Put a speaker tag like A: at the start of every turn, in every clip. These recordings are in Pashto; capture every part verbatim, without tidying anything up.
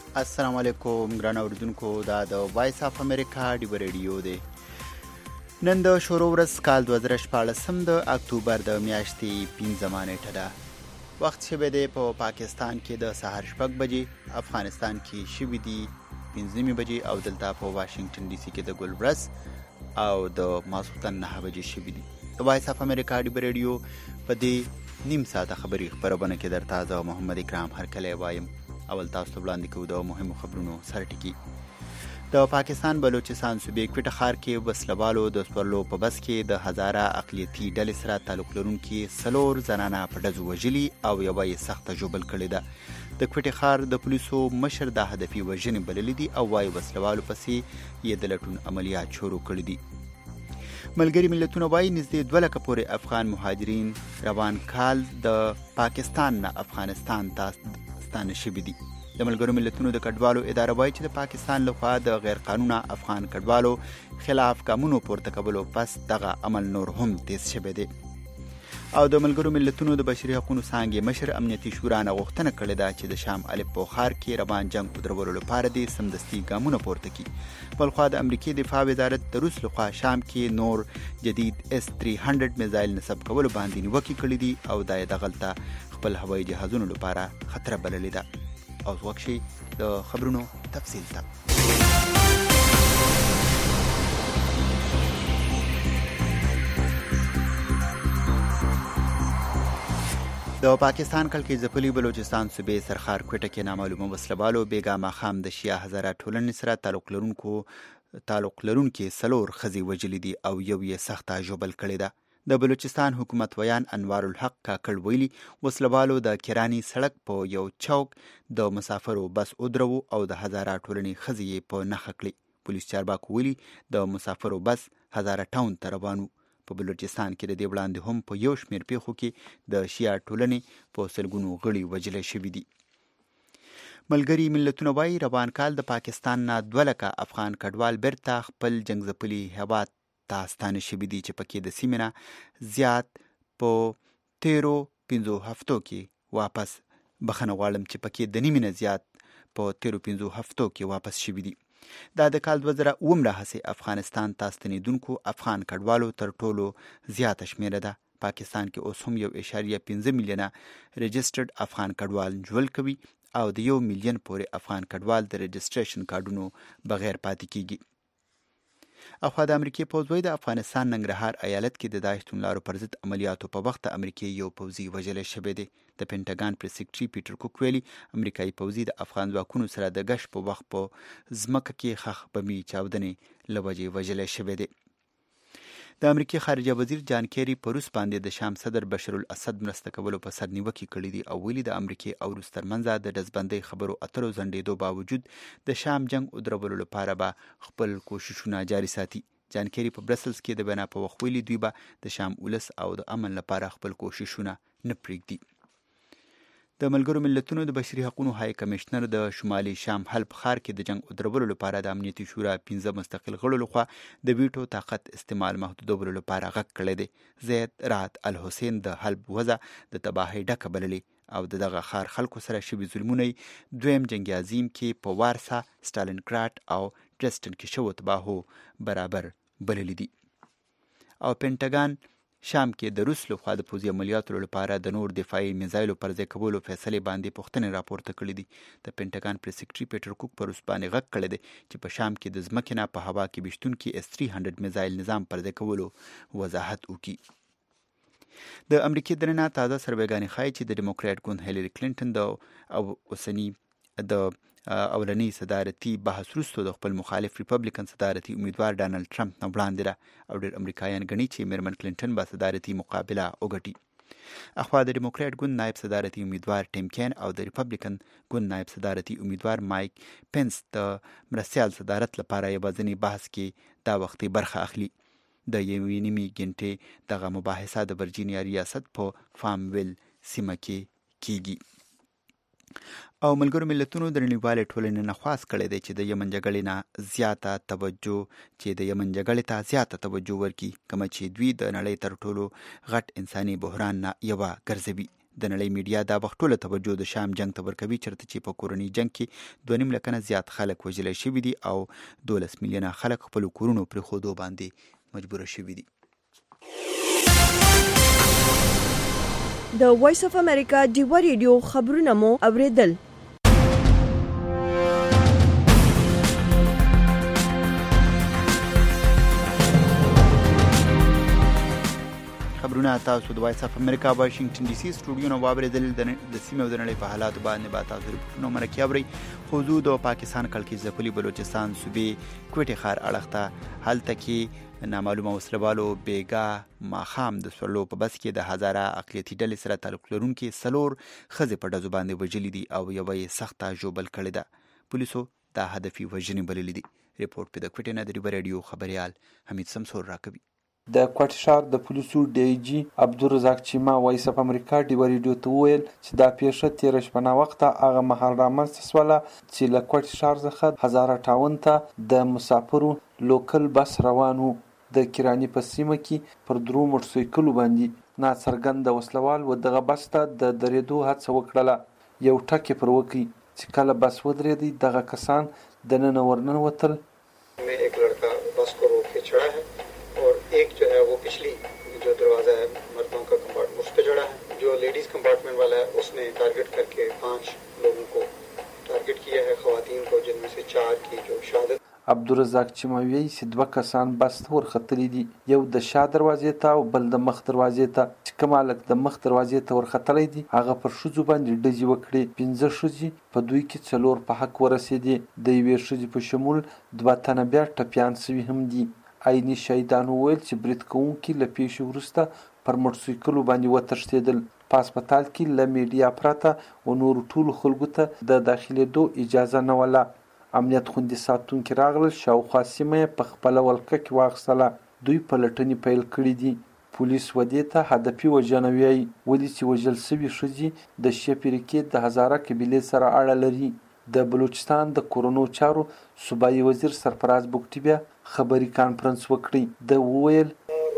A: السلام علیکم ګران اوریدونکو، دا د وایس اف امریکا ډیو ریډیو دی. نن د شروع ورځ کال دوه زره شپاړسم د اکتوبر د میاشتې پنځمه نیټه ده. وخت شوی دی په پاکستان کې د سهار شپږ بجې، افغانستان کې شوي دي پنځه نیمې بجې او دلته په واشنگټن ډي سي کې د ګل ورځ او د ماسخوتن نهه بجې شوي دي. د وایس اف امریکا ډیو ریډیو په دې نیم ساعته خبري خبرونه کې درته زه محمد اکرام هرکلی وایم. اول تاسو ته وړاندې کوو د مهمو خبرونو سرټکي. د پاکستان بلوچستان صوبې کوټه ښار کې وسلوالو د سپرلو په بس کې د هزاره اقلیتي ډلې سره تعلق لرونکي څلور زنانه په ډزو وژلي او یوه یې سخته ژوبل کړې ده. د کوټې ښار د پولیسو مشر د هدفي وژنې بللي دي او وايي وسلوالو پسې یې د لټون عملیات شروع کړي دي. ملګري ملتونه وايي نږدې دوه لکه پورې افغان مهاجرین روان کال د پاکستان نه افغانستان ته ستانه شوي دي. د ملګرو ملتونو د کډوالو اداره وايي چې د پاکستان لخوا د غیر قانونه افغان کډوالو خلاف ګامونو پورته کولو پس دغه عمل نور هم تیز شوی دی. او د ملګرو ملتونو د بشري حقوقو څانګې مشر امنیتي شورا نه غوښتنه کړې ده چې د شام الپو ښار کې روان جنګ په درولو لپاره دې سمدستي ګامونه پورته کړي. بلخوا د امریکې دفاع وزارت د روس لخوا شام کې نور جدید اس درې سوه میزایل نصب کولو باندې نیوکې کړې دي او دا یې دغلته خپل هوایي جهازونو لپاره خطره بللې ده. او وکشي د خبرونو تفصیل ته. د پاکستان کلکې ځپلي بلوچستان صوبې سرخار کوټه کې نامعلومه وسلوالو بېګا ماښام د شیعه هزاره ټولنې سره تعلق لرونکو تعلق لرونکي څلور ښځې وژلي دي او یو یې سخته ژوبل کړې ده. د بلوچستان حکومت ویان انوار الحق کاکړ ویلي وسلوالو د کراني سړک په یو چوک د مسافرو بس ودرو او د هزاره ټولنې ښځې یې په نښه کړې. پولیس چارواکو ویلي د مسافرو بس هزاره ټاون ته روان و. په بلوچستان کې د دې وړاندې هم په یو شمېر پیښو کې د شیعه ټولنې په سلګونو غړي وژل شوي دي. ملګري ملتونه وايي روان کال د پاکستان نه دوه لکه افغان کډوال بیرته خپل جنګ ځپلي هېواد ته ستانه شوي دي چې پکې د سیمې نه زیات په تیرو پنځو هفتو کې واپس بخښنه غواړم چې پکې د نیمې نه زیات په تیرو پنځو هفتو کې واپس شوي دي. دا د کال دوه زره اووم راهیسې افغانستان ته ستنېدونکو افغان کډوالو تر ټولو زیاته شمېره ده. پاکستان کې اوس هم یو اعشاریه پنځه میلیونه رجسټرډ افغان کډوال ژوند کوي او د یو میلیون پورې افغان کډوال د رجسټریشن کارډونو بغیر پاتې کیږي. اخوا د امریکې پوځ وایي د افغانستان ننګرهار ایالت کې د داعش توندلارو پر ضد عملیاتو په وخت د امریکې یو پوځي وژلی شوی دی. د پینټاګان پریس سکرټري پیټر کوک ویلي امریکایي پوځي د افغان ځواکونو سره د ګشت په وخت په ځمکه کې ښخ بمي چاودنې له وجې وژلی شوی دی. د امریکې خارجه وزیر جان کیری په روس باندې د شام صدر بشر الاسد مرسته کولو په سر نیوکې کړې دي او ویلي د امریکې او روس ترمنځ د ډزبندۍ خبرو اترو ځنډېدو باوجود د شام جنګ ودرولو لپاره به خپل کوششونه جاري ساتي. جان کیری په برسلز کې د بنا په وخت ویلي دوی به د شام ولس او د امن لپاره خپل کوششونه نه پرېږدي. د ملګرو ملتونو د بشري حقوقو های کمشنر د شمالي شام حلب ښار کې د جنګ ودرولو لپاره د امنیتي شورا پنځه مستقل غړو لخوا د ویټو طاقت استعمال محدودولو لپاره غږ کړی دی. زید رات الحسین د حلب وضع د تباهۍ ډکه بللې او د دغه ښار خلکو سره شوي ظلمونه دویم جنګ عظیم کې په وارسا، سټالینګراډ او ډرسټن کې شوو تباهو برابر بللی دي. او پینټاګان شام کې د روس لخوا د پوځي عملیاتو لپاره د نور دفاعي میزایلو پر ځای کولو فیصلې باندې پوښتنې راپورته کړي دي. د پینټاګان پریس سکرټري پیټر کوک په روس باندې غږ کړی دی چې په شام کې د ځمکې نه په هوا کې ویشتونکي اس درې سوه میزایل نظام پر ځای کولو وضاحت وکړي. د امریکې دننه تازه سروېګانې ښایي چې د ډیموکراټ ګوند هیلري کلینټن د او اوسني د اولنی صدارتي بحث وروسته د خپل مخالف ریپبلیکن صدارتي امیدوار ډانلډ ټرمپ نه وړاندې ده او ډېر امریکایان ګڼي چې میرمن کلینټن به صدارتي مقابله وګټي. اخوا د ډیموکراټ ګوند نایب صدارتي امیدوار ټیم کین او د ریپبلیکن ګوند نایب صدارتي امیدوار مایک پینس د مرستیال صدارت لپاره یوازینی بحث کې دا وختي برخه اخلي. د یوې نیمې ګنټې دغه مباحثه د ورجینیا ریاست په فارمویل سیمه کې کیږي. او ملګرو ملتونو د نړیوالې ټولنې نه خواست کړی دی چې د یمن جګړې نه زیاته توجه چې د یمن جګړې ته زیاته توجه ورکړي، کومه چې دوی د نړۍ تر ټولو غټ انساني بحران نه یوه ګرځوي. د نړۍ میډیا دا وخت ټوله توجه د شام جنگ ته ورکوي چېرته چې په کورني جنگ کې دوه نیم لکه نه زیات خلک وژلای شوي دي او دولس میلیونه خلک خپلو کورونو پرېښودو باندې مجبوره شوي دي.
B: د وایس اف امریکا ډیوا ریډیو خبرونه مو اوریدل.
A: خبرونه تاسو د وایس اف امریکا واشنگټن ډي سي سټوډیو نه واوریدل. د سیمې او د نړۍ په حالاتو باندې به تاسو رپورټونه مرکه اورئ. خو د پاکستان کلکې ځپلي بلوچستان صوبې کوټې ښار اړخ ته هلته کې نامعلومه وسلوالو بیګا ماښام د سورلو په بس کې د هزاره اقلیتي ډلې سره تعلق لرونکي څلور ښځې په ډزو باندې وژلي دي او یوه یې سخته ژوبل کړې ده. پولیسو دا هدفي وژنې بللې دي. ریپورټ په د کوټې نه د ډیوا ریډیو خبریال حمید سمسور راکوي.
C: د کوټ ښار د پولیسو ډي آی جي عبدالرزاق چیما وایس اف امریکا ډیوا ریډیو ته وویل چې دا پیښه تېره شپه ناوخته هغه مهال رامنځته شوله چې له کوټ ښار څخه هزاره ټاون ته د مسافرو لوکل بس روان و. د کراني په سیمه کې پر درو موټرسایکلو باندې ناڅرګنده وسلوال و دغه بس ته د درېدو هڅه وکړله. یو ټک یې پر وکړ چې کله بس ودرېدی دغه کسان دننه ورننوتل.
D: एक लड़का बस को रोक के चढ़ा है और एक जो है वो पिछली जो दरवाज़ा है मर्दों का कंपार्टमेंट उस पर चढ़ा है. जो लेडीज़ कंपार्टमेंट वाला है उसने टारगेट करके पांच लोगों को टारगेट किया है, ख़वातीन को, जिनमें से चार की जो शहादत.
C: عبدالرزاق چیماوی چې دوه کسان بس ته ورختلي دي، یو د شا دروازې ته او بل د مخ دروازې ته. چې کوم هلک د مخ دروازې ته ورختلی دي هغه پر ښځو باندې ډزې وکړې. پنځه ښځې په دوی کې څلور په حق ورسېدې. د یوې ښځې په شمول دوه تنه بیا ټپیان سوي هم دي. عیني شهیدان وویل چې برید کوونکي له پیښې وروسته پر موټرسایکلو باندې وتښتېدل. په هسپتال کې له میډیا پرته و نورو ټولو خلکو ته د داخلېدو اجازه نه وله. امنیت خوندي ساتونکي راغلل، شاوخوا سیمه یې په خپله ولکه کې واخیستله. دوی پلټنې پیل کړي دي. پولیس ودې ته هدفي وژنه وایي، ولې چې وژل سوي ښځې د شی فرقې د هزاره قبیلې سره اړه لري. د بلوچستان د کورونو چارو صوبایي وزیر سرفراز بګټي بیا خبري کانفرنس وکړی. د وویل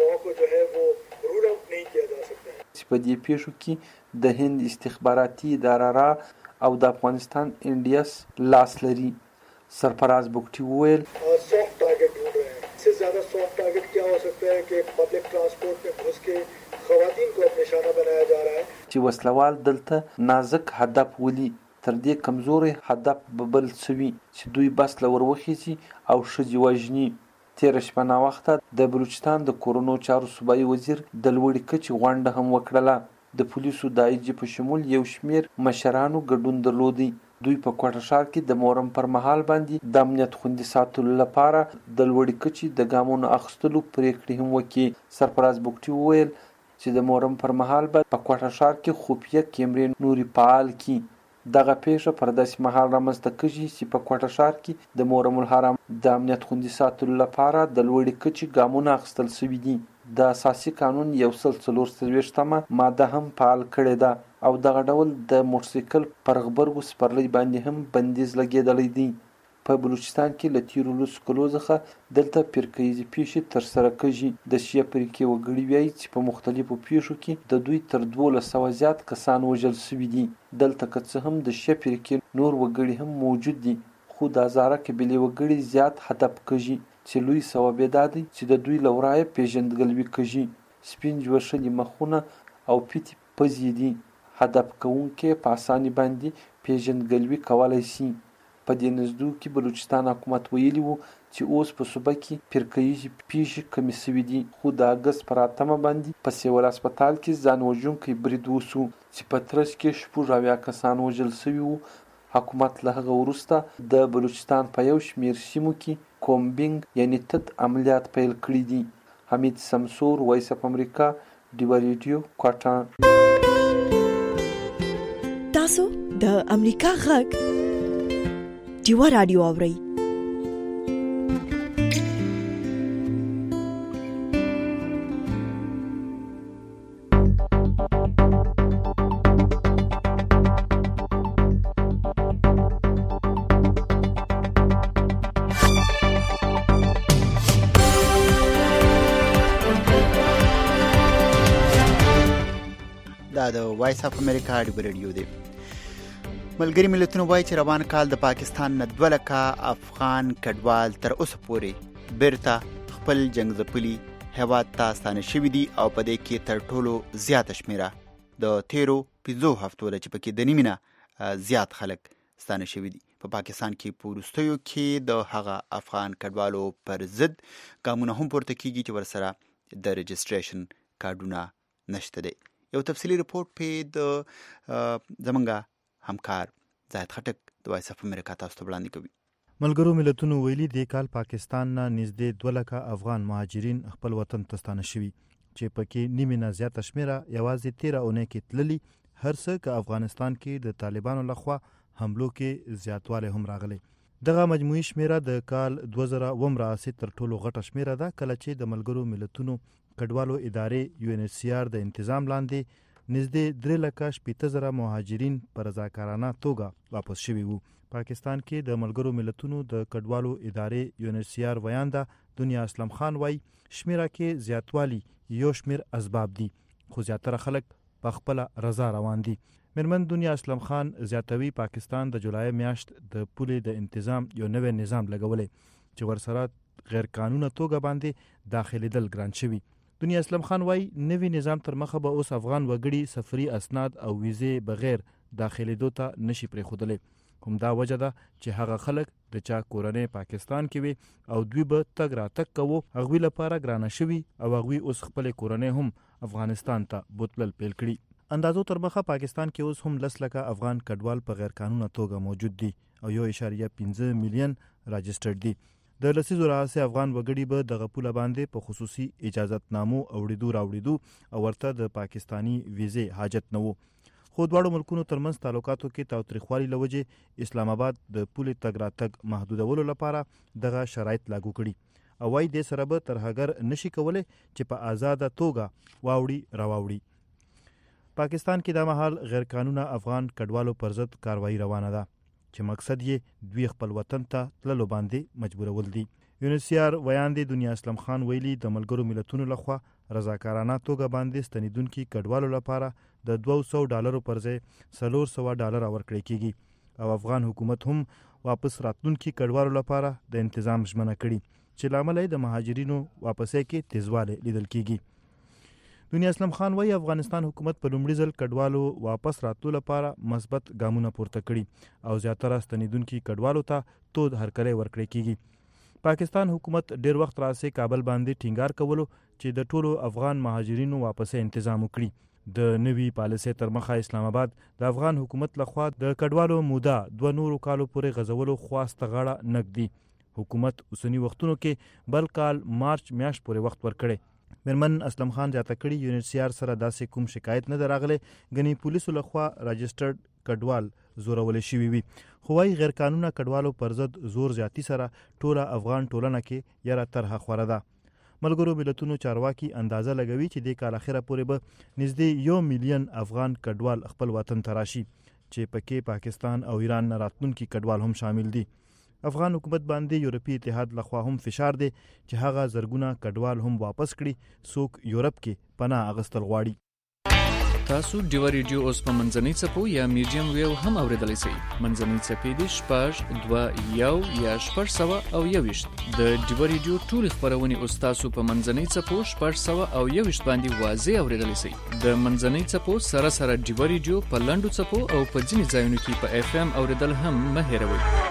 C: چې په دې پیښو کې د هند استخباراتي اداره را او د افغانستان انډیس لاس لري. सरफराज बुगटी वोयल
D: सॉफ्ट टारगेट ढूंढ रहे हैं. इससे ज्यादा सॉफ्ट टारगेट क्या हो सकता है कि पब्लिक ट्रांसपोर्ट में घुस के खवातीन को अपने निशाना बनाया जा रहा है.
C: چې وسلوال دلته نازک هدف ولي تر دې کمزوري هدف ببل سوي چې دوی بس لور وخیږي او ښځې وژني. تېره شپه ناوخته د بلوچستان د کورونو چارو صوبایي وزیر د لوړې کچې غونډه هم وکړله. د پولیسو د آی جي په شمول یو شمېر مشرانو ګډون درلودی. دوی په کوټه ښار کې د محرم پر مهال باندې د امنیت خوندي ساتلو لپاره د لوړې کچې د ګامونو اخیستلو پرېکړې هم وکړي. سرفراز بګټي وویل چې د محرم پر مهال به په کوټه ښار کې خفیه کیمرې نورې فعال کړي. دغه پیښه پر داسې مهال رامنځته کېږي چې په کوټه ښار کې د محرم الحرام د امنیت خوندي ساتلو لپاره د لوړې کچې ګامونه اخیستل شوي دي. د اساسي قانون یو سل څلور څلوېښتمه ماده هم فعال کړې ده او دغه ډول د موټرسایکل پر غبرګو سپرلۍ باندې هم بندیز لګېدلی دی. په بلوچستان کې له تېرو لسو کلو څخه دلته فرقهیزې پیښې ترسره کېږي. د شیعه فرقې وګړي وایي چې په مختلفو پیښو کې د دوی تر دولس سوه زیات کسان وژل شوي دي. دلته که څه هم د شیعه فرقې نور وګړي هم موجود دي، خو د هزاره قبیلې وګړي زیات هدف کېږي چې لوی سبب یې دا دی چې د دوی له ورایه پیژندګلوي کېږي. سپین جوشلي مخونه او پیتې پزې دي. هدف کوونکی په اساني باندې پیژندګلوي کولی شي. په دې نږدو کې بلوچستان حکومت ویلي وو چې اوس په صوبه کې فرقهیزې پیښې کمې شوي دي، خو د اګست پر اتمه باندې په سیول هسپتال کې ځان وژونکی برید وشو چې په ترڅ کې شپږ اویا کسان وژل شوي وو. حکومت له هغه وروسته د بلوچستان په یو شمېر سیمو کې کومبینګ یعنی تت عملیات پیل کړي دي. حمید سمسور، وایس اف امریکا، ډیوا ریډیو، کوټه.
B: تاسو د امریکا غږ ډیوا رادیو اورئ.
A: دا د وایس اف امریکا ډیو ریډیو دی. ملګري ملتونو وایي چې روان کال د پاکستان نه دوه لکه افغان کډوال تر اوسه پورې بیرته خپل جنگ ځپلي هېواد ته ستانه شوي دي او په دې کې تر ټولو زیاته شمېره د تیرو پنځو هفتو ده چې پکې د نیمې نه زیات خلک ستانه شوي دي. په پاکستان کې په وروستیو کې د هغه افغان کډوالو پر ضد ګامونه هم پورته کیږي چې ورسره د رجسټریشن کارډونه نشته دی. یو تفصیلي رپورټ په د زمونږ همکار زاهد خټک د وایس اف امریکا تاسو ته وړاندې کوي.
E: ملګرو ملتونو ویلي د کال پاکستان نه نږدې دوه لکه افغان مهاجرین خپل وطن ته ستانه شوي چې پکې نیمې نه زیاته شمېره یوازې تیره اونۍ کې تللي، هر څه که افغانستان کې د طالبانو لخوا حملو کې زیاتوالی هم راغلی. دغه مجموعي شمېره د کال دوه زره اووم راهیسې تر ټولو غټه شمېره ده کله چې د ملګرو ملتونو کډوالو ادارې یو ان ایچ سی آر د انتظام لاندې نږدې درې لکه شپېته زره مهاجرین په رضاکارانه توګه واپس شوي وو. پاکستان کې د ملګرو ملتونو د کډوالو ادارې یو ان ایچ سی آر ویانده دنیا اسلم خان وایي شمېره کې زیاتوالی یو شمېر اسباب دي خو زیاتره خلک په خپله رضا روان دي. میرمن دنیا اسلم خان زیاتوي پاکستان د جولای میاشت د پولې د انتظام یو نوی نظام لګولی چې ورسره غیر قانونه توګه باندې داخلېدل ګران شوي. دنیا اسلم خان وایي نوی نظام تر مخه به اوس افغان وګړي سفري اسناد او ویزې بغیر داخلېدو ته نشي پرېښودلی. همدا وجه ده چې هغه خلک د چا کورنۍ پاکستان کې وي او دوی به تګ راتګ کوو هغوی لپاره ګرانه شوي او هغوی اوس خپلې کورنۍ هم افغانستان ته بوتلل پیل کړي. اندازو تر مخه پاکستان کې اوس هم لس لکه افغان کډوال په غیر قانونه توګه موجود دي او یو اعشاریه پنځه میلیون راجسټرډ دي. د لسیزو راهیسې افغان وګړي به دغه پوله باندې په خصوصي اجازتنامو اوړېدو راوړېدو او ورته د پاکستاني ویزې حاجت نه و. خو دواړو ملکونو ترمنځ تعلقاتو کې تاوتریخوالي له وجې اسلام آباد د پولې تګ راتګ محدودولو لپاره دغه شرایط لاګو کړي او وایي دې سره به ترهګر نشي کولی چې په آزاده توګه واوړي راواوړي. پاکستان کې دا مهال غیر قانونه افغان کډوالو پر ضد کاروایی روانه ده چې مقصد یې دوی خپل وطن ته تللو باندې مجبورول دي. یو ان ایچ سی آر ویاندې دنیا اسلم خان ویلي د ملګرو ملتونو لخوا رضاکارانه توګه باندې ستنیدونکي کډوالو لپاره د دوه سوه ډالرو پر ځای څلور سوه ډالره ورکړی کیږي او افغان حکومت هم واپس راتلونکي کډوالو لپاره د انتظام ژمنه کړي چې له امله یې د مهاجرینو واپسۍ کې تیزوالی لیدل کیږي. دنیا اسلم خان وایي افغانستان حکومت په لومړي ځل کډوالو واپس راتلو لپاره مثبت ګامونه پورته کړي او زیاتره ستنیدونکي کډوالو ته تود هرکلی ورکړی کیږي. پاکستان حکومت ډیر وخت راځي کابل باندې ټینګار کولو چې د ټولو افغان مهاجرینو واپسۍ تنظیم وکړي. د نوي پالیسۍ تر مخه اسلام آباد د افغان حکومت لخوا د کډوالو موده دوه نورو کالو پورې غځولو خواست غاړه نږدي. حکومت اوسنی وختونو کې بل کال مارچ میاشت پورې وخت ورکړي. میرمن اسلم خان زیاته کړي یو ان ایچ سی آر سره داسې کوم شکایت نه ده راغلی ګنې پولیسو لخوا راجسټرډ کډوال زورولې شوي وي. خو وايي غیر قانونه کډوالو پر ضد زور زیاتی سره ټوله افغان ټولنه کې یره طرحه خوره ده. ملګرو ملتونو چارواکي اندازه لګوي چې د کال اخره پورې به نږدې یو میلیون افغان کډوال خپل وطن ته راشي چې پکې پاکستان او ایران نه راتلونکي کډوال هم شامل دي. افغان حکومت باندې یورپي اتحاد لخوا هم فشار دی چې هغه زرګونه کډوال هم واپس کړي څوک یورپ کې پناه اغستل غواړي.
F: تاسو ډیو ریډیو اوس په منځنۍ څپو یا میډیم ویو هم اوریدلی شئ. منځنۍ څپې دي شپږ دوه یو یا شپږ سوه او یوویشت. د ډیو ریډیو ټولې خپرونې اوس تاسو په منځنۍ څپو شپږ سوه او یوویشت باندې واضح اوریدلی شئ. د منځنۍ څپو سره سره ډیو ریډیو په لنډو څپو او په ځینې ځایونو کې په اف ام اوریدل هم مه هیروئ.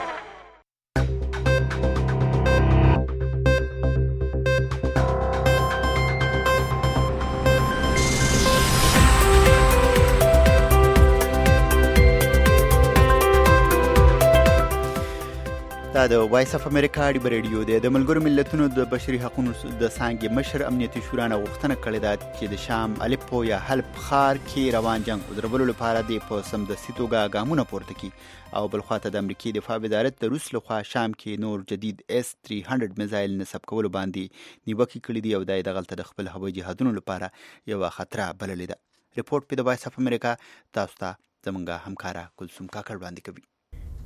A: دا د وایس اف امریکا ډیو ریډیو دی. د ملګرو ملتونو د بشري حقوقو د څانګې مشر امنیتي شورا نه غوښتنه کړې ده چې د شام الیپو یا حلب ښار کې روان جنګ ودرولو لپاره د په سمدستي توګه ګامونه پورته کړي او بل خواته د امریکې دفاع وزارت د روس لخوا شام کې نور جدید اس درې سوه میزایل نصب کولو باندې نیوکې کړې دي او دا یې دغلته د خپل هوایي جهادونو لپاره یوه خطره بللې ده. رپورټ په د وایس اف امریکا تاسو ته زموږ همکاره کلثوم کاکړ وړاندې کوي.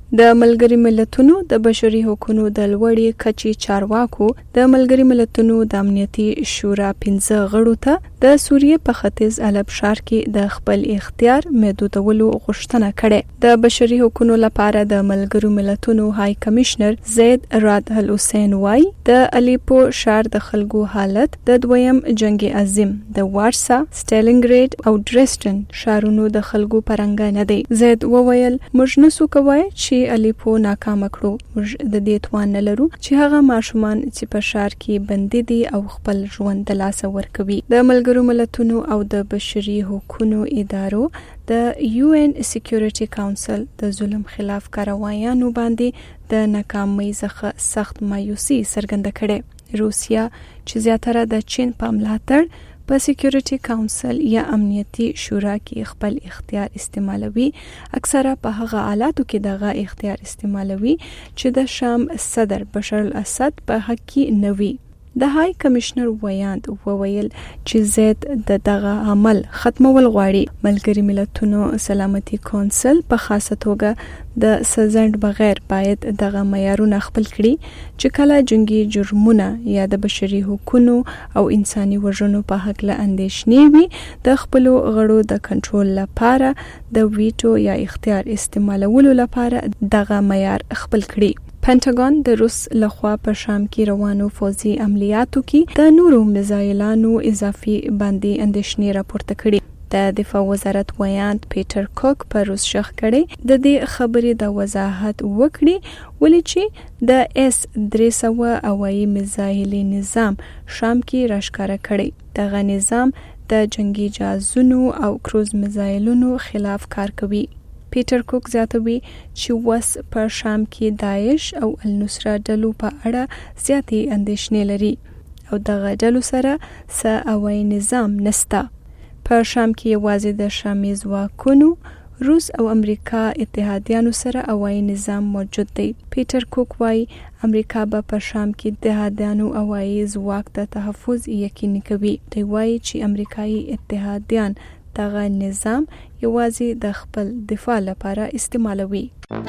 G: د ملګری ملتونو د بشري حقوقو د لوړې کچې چارواکو د ملګری ملتونو د امنیتي شورا پنځه غړو ته د سوریې په ختیځ الب ښار کې د خپل اختیار محدودولو غوښتنه کړې. د بشري حقوقو لپاره د ملګرو ملتونو های کمشنر زید راد الحسین وای د الیپو ښار د خلکو حالت د دویم جنگ عظیم د وارسا، سټالینګریډ او ډریسټن ښارونو د خلکو پرنګ نه دی. زید وویل موږ نسو کوای چې الیپو ناکام کړو. موږ د دې توان نه لرو چې هغه ماشومان چې په ښار کې بندي دي او خپل ژوند د لاسه ورکوي. د ملګرو ملتونو او د بشري حقوقو ادارو د یو ان سکیورټي کونسل د ظلم خلاف کاروایانو باندې د ناکامۍ څخه سخت مایوسي څرګنده کړې. روسیا چې زیاتره د چین په ملاتړ په سکیورټي کونسل یا امنیتي شورا کې خپل اختیار استعمالوي، اکثره په هغه حالاتو کې دغه اختیار استعمالوي چې د شام صدر بشار الاسد په حق کې نه وي. د های کمشنر ویاند وویل چې زید د دغه عمل ختمول غواړي. ملګری ملتونو سلامتي کونسل په خاصه توګه د سزند بغیر باید دغه معیارونه خپل کړي چې کله جنگي جرمونه یا د بشري حقوقو او انساني وژنو په حق له اندېښنې وي د خپل غړو د کنټرول لپاره د ویټو یا اختیار استعمالولو لپاره دغه معیار خپل کړي. پنټاګون د روس لخوا په شام کې روانو فوزي عملیاتو کې د نورو میزایلانو اضافي باندې اندېښنې راپورته کړي. د دفاع وزارت ویاند پیټر کوک په روس شخ کړي د دې خبرې د وضاحت وکړي ولې چې د اس درې سوه هوایي میزایل نظام شام کې راښکاره کړي. دغه نظام د جنگي جهازونو او کروز میزایلونو خلاف کار کوي. پیټر کوک زیاتوي چې وس په شام کې داعش او النصره ډلو په اړه زیاتې اندېښنې لري او دغه ډلو سره څه هوایي نظام نسته. په شام کې یوازې د شامي ځواکونو روس او امریکا اتحادیانو سره هوایي نظام موجود دی. پیټر کوک وایي امریکا به په شام کې اتحادیانو هوایي ځواک ته تحفظ یقیني کوي. دی وایي چې امریکایي اتحادیان دغه نظام یوازې د خپل دفاع لپاره استعمالوي.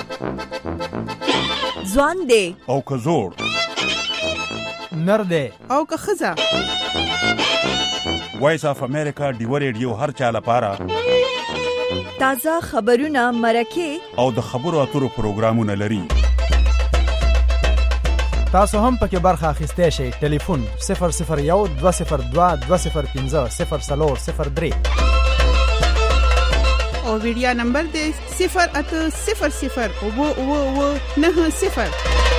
B: ځوان دی
H: او که زوړ،
I: نر دی
J: او که ښځه،
H: وایس اف امریکا ډیو ریډیو هر چا لپاره
B: تازه خبرونه، مرکې
H: او د خبرو اترو پروګرامونه لري.
I: تاسو هم پکې برخه اخیستی شئ. ټلیفون صفر صفر یو دوه صفر دوه دوه صفر پنځه صفر څلور صفر درې
J: او ویډیا نمبر دی صفر اته صفر صفر اوه اوه اوه نهه صفر.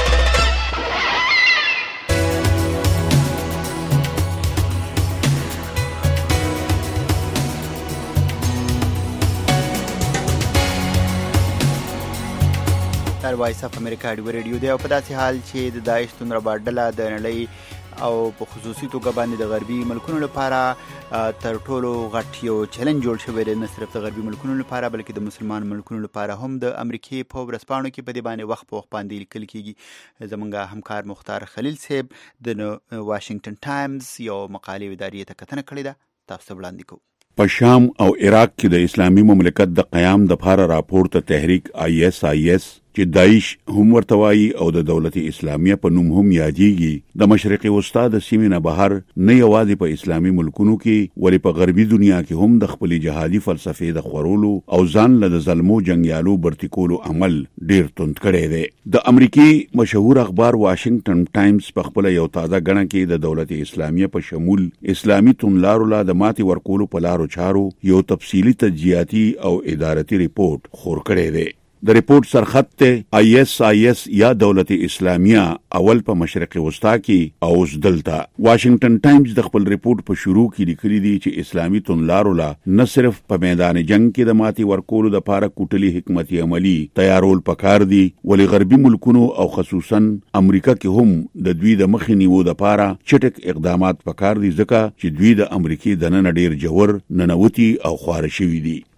A: وایس اف امریکا ډیو ریډیو دی او په داسې حال چې د داعش توندره باډله د نړۍ او په خصوصي توګه باندې د غربي ملکونو لپاره تر ټولو غټ یو چیلنج جوړ شوی دی، نه صرف د غربي ملکونو لپاره بلکې د مسلمان ملکونو لپاره هم. د امریکې په ورځپاڼو کې په دې باندې وخت په وخت باندې لیکل کېږي. زمونږ همکار مختار خلیل صاحب د واشنگټن ټایمز یو مقالې ادارې ته کتنه کړې ده، تاسو ته وړاندې کوو.
H: په شام او عراق کې د اسلامي مملکت د قیام د لپاره راپورته تحریک آی اس آی اس چې داعش هم ورته وایي او د دولت اسلامیه په نوم هم یادېږي د مشرقي وسطا د سیمې نه بهر نه یوازې په اسلامي ملکونو کې ولې په غربي دنیا کې هم د خپل جهادي فلسفې د خورولو او ځان له د ظلمو جنگیالو برتکولو عمل ډیر توند کړی دی. د امریکای مشهور اخبار واشنگټن ټایمز په خپل یو تازه غڼه کې د دولت اسلامیه په شمول اسلامي تونلارو لا د ماتي ورکولو په لارو چارو یو تفصیلی تجزیاتی او ادارتي ریپورت خور کړی دی. د ریپورت سرخط ته آی اس آی اس یا دولت اسلامیه اول په مشرق وسطا کې او اوس دلته. واشنگټن ټایمز د خپل ریپورت په شروع کې لیکلي دي چې اسلامي تونلارو لا نه صرف په میدان جنگ کې د ماتي ورکولو د پاره کوټلي حکمتي عملی تیارول پکار دي، ولې غربي ملکونو او خصوصا امریکا کې هم د دوی د مخې نیو د پاره چټک اقدامات پکار دي، ځکه چې دوی د امریکای د نن ډیر جوړ ننوتی او خوار شوی دي.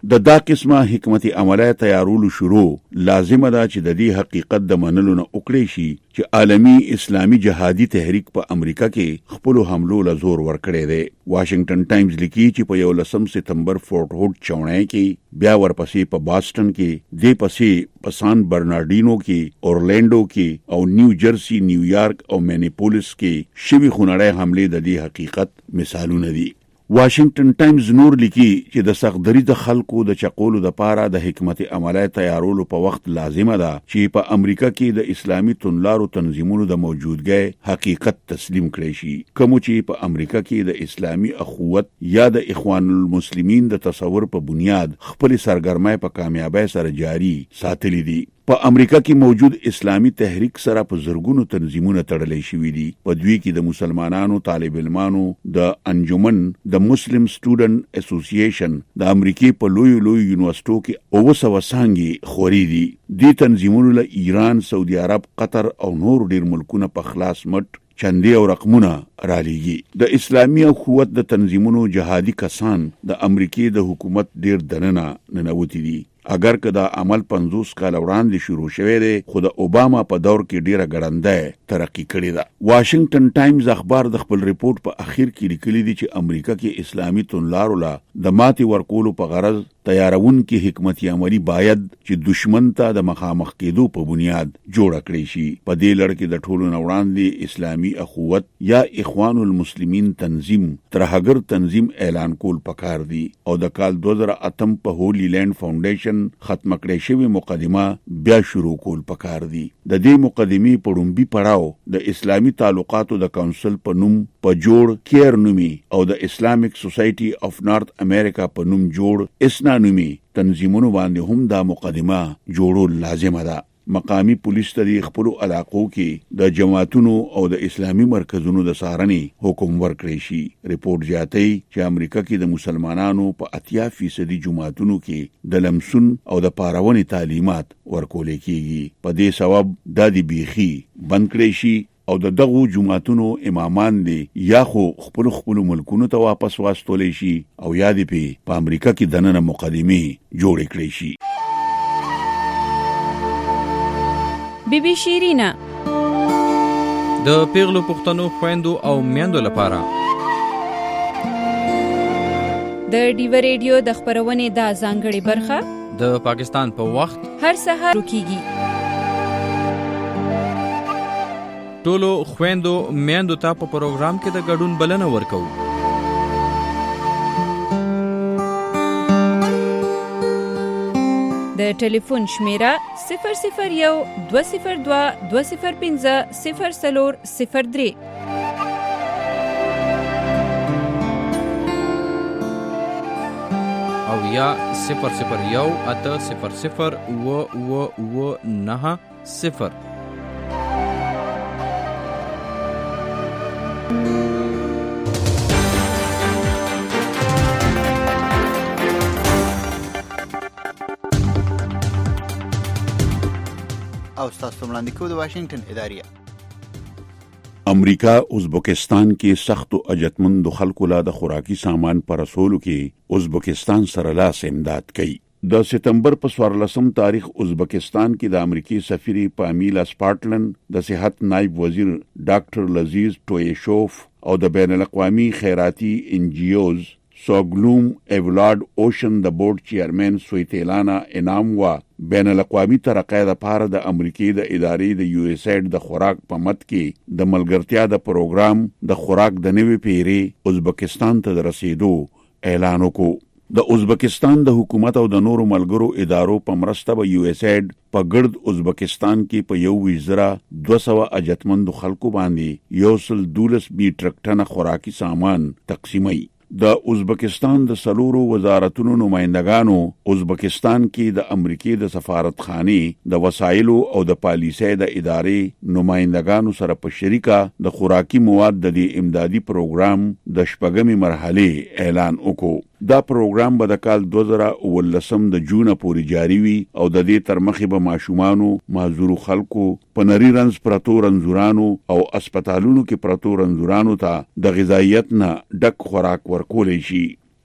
H: د دا قسمه حکمت عمله تیارولو شروع لازمه ده چې د دې حقیقت د منلو نه وکړي شي چې عالمی اسلامی جهادي تحریک په امریکا کې خپل حملو له زور ورکړی دی. واشنگټن ټایمز لیکي چې په یولسم سپتمبر فورټ هوډ چونای کې، بیا ورپسې په باستن کې، دې پسې په سان برنارډینو کې، اورلینډو کې او نیو جرسی، نیویارک او مینیپولس کې شوي خونړی حملې د دې حقیقت مثالونه دي. واشنگټن ټایمز نور لیکي چې د سختدري د خلکو د چقولو د پاره د حکمت عمله تیارولو په وخت لازمه ده چې په امریکا کې د اسلامي تنلارو تنظیمونو د موجودګۍ حقیقت تسلیم کړي شي، کوم چې په امریکا کې د اسلامي اخوت یا د اخوان المسلمین د تصور په بنیاد خپل سرګرمۍ په کامیابی سره جاری ساتلي دي. په امریکا کې موجود اسلامی تحریک سره په زرګونو تنظیمونه تړلې شوي دي. په دوی کې د مسلمانانو طالب علمانو د انجمن، د مسلم سټوډنټ اسوسییشن، د امریکای په لوی لوی یونیورسيټو کې اوه سوه څانګې خوري دي. دې تنظیمونو له ایران، سعودي عرب، قطر او نور ډیر ملکونه په خلاص مټ چندې او رقمونه رالیږي. د اسلامي اخوت د تنظیمونو جهادي کسان د امریکای د حکومت ډیر دننه ننوتي دي. اگر که دا عمل پنځوس کال وړاندې شروع شوی دی، خو د اوباما په دور کې ډیره ګړندۍ ترقی کړې ده. واشنگټن ټایمز اخبار د خپل ریپورت په اخر کې لیکلي دي چې امریکا کې اسلامي تنلارو لا د ماتي ورکولو په غرض تیارون کې حکمت عملی باید چې دشمن ته د مخامخ کېدو په بنیاد جوړ کړی شي. په دې لړ کې د ټولو نه وړاندې اسلامي اخوت یا اخوان المسلمین تنظیم ترهګر تنظیم اعلان کول پکار دي او د کال دوه زره اتم په هولي لینډ فاونډیشن ختم کړی شوی مقدمه بیا شروع کول پکار دي. د دې مقدمې په لومبي پړاو د اسلامي تعلقاتو د کونسل په نوم په جوړ کیر نومي او د اسلامیک سوسایټي اف نارت امریکا په نوم جوړ اسنا نومي تنظیمونو باندې هم دا مقدمه جوړول لازمه ده. مقامی پولیس ته د خپل علاقو کې د جماعتونو او د اسلامي مرکزونو د سارنې حکم ورکړی شي. ریپورت زیاتوي چې امریکا کې د مسلمانانو په اتیا فیصدي جماعتونو کې د لمسون او د پارونې تعلیمات ورکول کېږي. په دې سبب د دې بیخي بند کړی شي او د دغو جماعتونو امامان دي یا خو خپل خپل ملکونو ته واپس واستولې شي او یا دې په امریکا کې دننه مقدمه جوړ کړی شي.
K: بی بی شیرینا د پیغلو پښتنو خويندو او میندو لپاره د ډیو ریډیو د خبرونې د ځانګړي برخه د پاکستان په وخت هر سهار وکیږي. ټولو خويندو میندو ته په پروګرام کې د ګډون بلنه ورکو. د ټلیفون شمیره صفر صفر یو دوه صفر دوه دوه صفر پنځه صفر څلور صفر درې او یا صفر صفر یو اته صفر صفر و و و نه صفر.
A: او تاسو وړاندې کوو د واشنگټن ادارې.
H: امریکا ازبکستان کې سخت او اجتمند خلکو لا د خوراکي سامان پر رسولو کې ازبکستان سره لاس امداد کوي. د سپتمبر په څوارلسم تاریخ ازبکستان کې د امریکای سفیر پامیلا سپارټلن، د صحت نائب وزیر ډاکټر لذیذ ټویشوف او د بین الاقوامي خیراتي انجیوز سوګلوم ایولارد اوشن د بورډ چیرمن سویتلانا اناموا بین الاقوامي ترقۍ لپاره د امریکای د ادارې د یو اس ایډ د خوراک په مت کې د ملګرتیا د پروګرام د خوراک د نوي پیری ازبکستان ته رسیدو اعلان وکړ. د ازبکستان د حکومت او د نورو ملګرو ادارو په مرسته به یو اس ایډ په ګرد ازبکستان کې په یو وزرا دوه سوه اجتمند خلکو باندې یو سل دولس میټریک ټن خوراکي سامان تقسیموي. د ازبکستان د سلورو وزارتونو نمائندگانو ازبکستان کې د امریکای د سفارتخانې د وسایلو او د پالیسۍ د ادارې نمائندگانو سره په شریکه د خوراکي مواد د امدادي پروګرام د شپږمې مرحله اعلان وکړ. دا پروګرام به د کال دوه زره اوولسم د جون پورې جاری وي او د دې تر مخې به ماشومانو، معذور خلکو، پنری رنز پرتو رنزورانو او اسپیټالونو کې پرتو رنزورانو ته د غذایت نه ډک خوراک ورکول شي.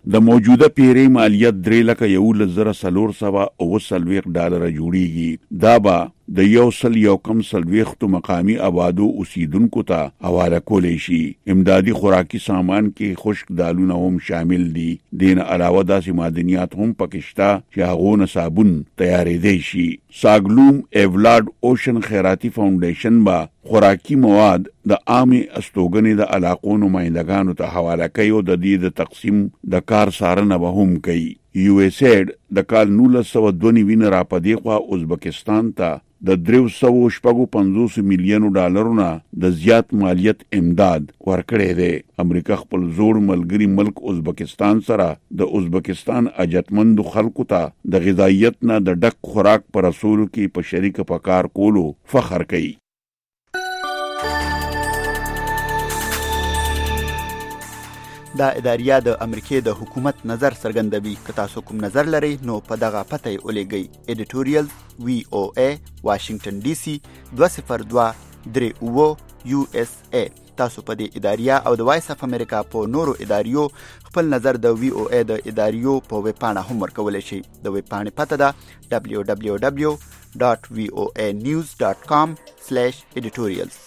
H: د موجوده پیری مالیت درې لکه یولس زره څلور سوه اوه څلوېښت ډالره جوړیږي. دا به د یو سل یو کم څلوېښتو مقامي آبادو اوسیدونکو ته حواله کولی شي. امدادي خوراکي سامان کې خشک دالونه هم شامل دي. دین علاوه داسې معدنیات هم پکې شته چې هغو نه صابون تیارېدی شي. ساګلوم ایولارد اوشن خیراتي فاونډیشن به خوراکي مواد د عامې استوګنې د علاقو نمایندګانو ته حواله کوي او د دې د تقسیم د کار څارنه به هم کوي. یو ایس ایډ د کال نولس سوه دوه نوي نه راپدې خوا ازبکستان ته د درې سوه شپږ پنځوس میلیونو ډالرونه د زیات مالیت امداد ورکړی دی. امریکا خپل زوړ ملګری ملک ازبکستان سره د ازبکستان اجتمندو خلکو ته د غذایت نه د ډک خوراک پر رسولو کې په شریک په کار کولو فخر کوي.
A: دا اداریه د امریکای د حکومت نظر څرګندوي. که تاسو کوم نظر لرئ نو په دغه پته یې ولیږئ. ایډیټوریال وی او ای واشنگټن ډي سي دوه صفر دوه درې اوه یو اس ای. تاسو په دې اداریه او د وایس اف امریکا په نورو اداریو خپل نظر د وی او ای د اداریو په ویب پاڼه هم ورکولی شئ. د ویب پاڼې پته ده دبلیو دبلیو دبلیو ډاټ وی او ای نیوز ډاټ کام سلیش ایډیټوریالز.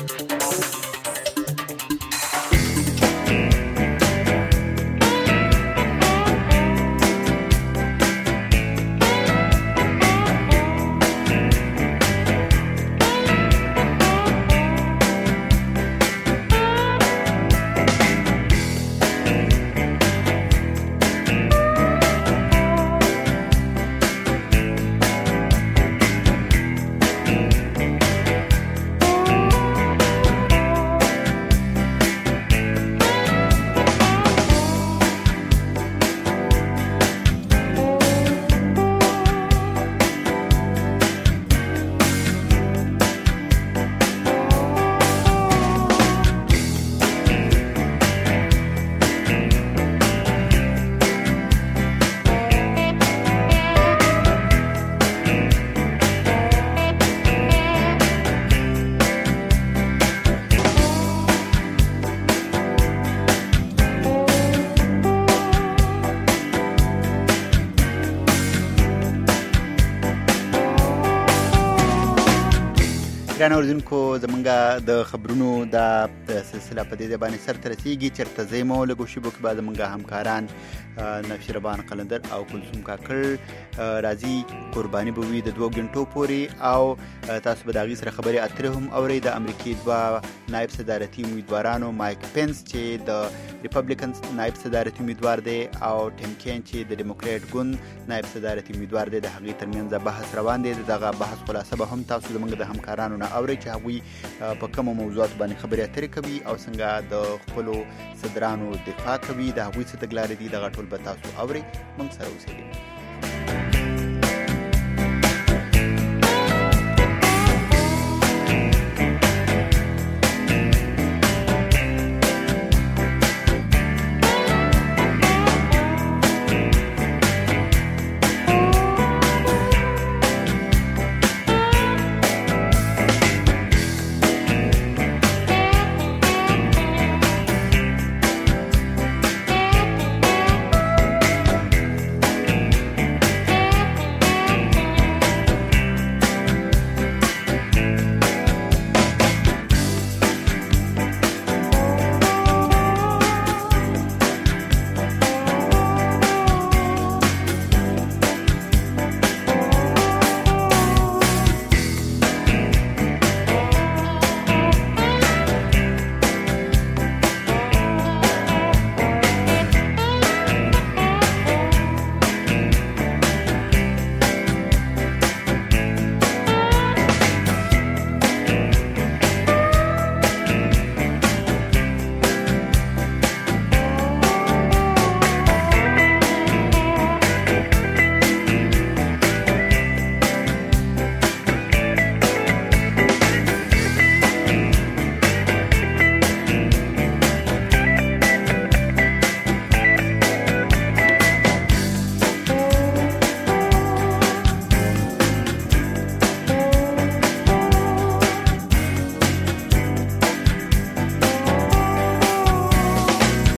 A: ګران اوریدونکو زمونږ د خبرونو د سلسله په دې باندې سر ته رسیږي. چېرته ځای مو لږو شیبو کې به زمونږ همکاران نفشربان قلندر او کلثوم کاکړ راځي. قرباني به وي د دوو ګنټو پورې او تاسو به د هغې سره خبرې اترې هم اورئ. د امریکې دوه نایب صدارتي امیدوارانو مایک پینس چې د ریپبلیکن نایب صدارتي امیدوار دی او ټیم کین چې د ډیموکریټ ګوند نایب صدارتي امیدوار دی، د هغې ترمنځ بحث روان دی. د دغه بحث خلاصه به هم تاسو زمونږ د همکارانو نه اورئ چې هغوی په کومو موضوعاتو باندې خبرې اترې کوي او څنګه د خپلو صدرانو دفاع کوي. د هغوی څه تګلارې دي دغه ټول به تاسو اورئ. موږ سره اوسئ.